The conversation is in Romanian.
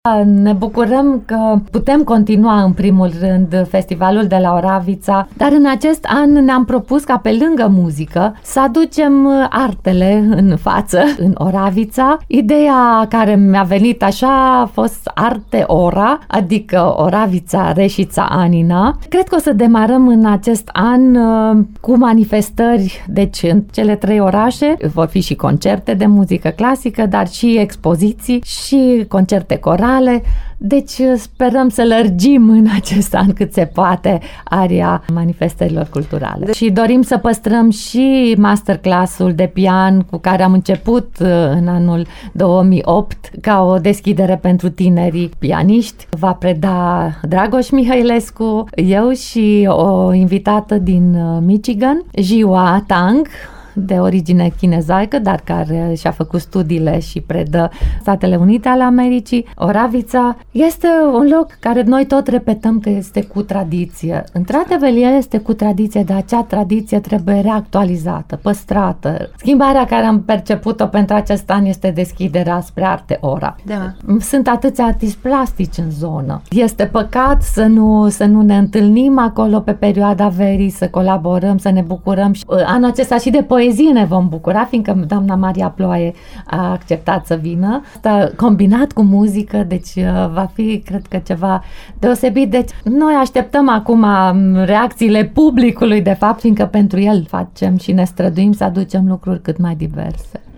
Ne bucurăm că putem continua în primul rând festivalul de la Oravița, dar în acest an ne-am propus ca pe lângă muzică să aducem artele în față în Oravița. Ideea care mi-a venit așa a fost Arte Ora, adică Oravița, Reșița, Anina. Cred că o să demarăm în acest an cu manifestări, deci în cele 3 orașe vor fi și concerte de muzică clasică, dar și expoziții și concerte corale. Deci sperăm să lărgim în acest an cât se poate aria manifestărilor culturale. Și dorim să păstrăm și masterclass-ul de pian cu care am început în anul 2008 ca o deschidere pentru tinerii pianiști. Va preda Dragoș Mihailescu, eu și o invitată din Michigan, Jiwa Tang, de origine chinezaică, dar care și-a făcut studiile și predă Statele Unite ale Americii. Oravița este un loc care noi tot repetăm că este cu tradiție. Într-adevăr, el este cu tradiție, dar acea tradiție trebuie reactualizată, păstrată. Schimbarea care am perceput-o pentru acest an este deschiderea spre Arte Ora. Da. Sunt atâția artiști plastici în zonă. Este păcat să nu ne întâlnim acolo pe perioada verii, să colaborăm, să ne bucurăm. Anul acesta și de poezie ne vom bucura, fiindcă doamna Maria Ploaie a acceptat să vină. Asta combinat cu muzică, deci va fi, cred că, ceva deosebit. Deci noi așteptăm acum reacțiile publicului, de fapt, fiindcă pentru el facem și ne străduim să aducem lucruri cât mai diverse.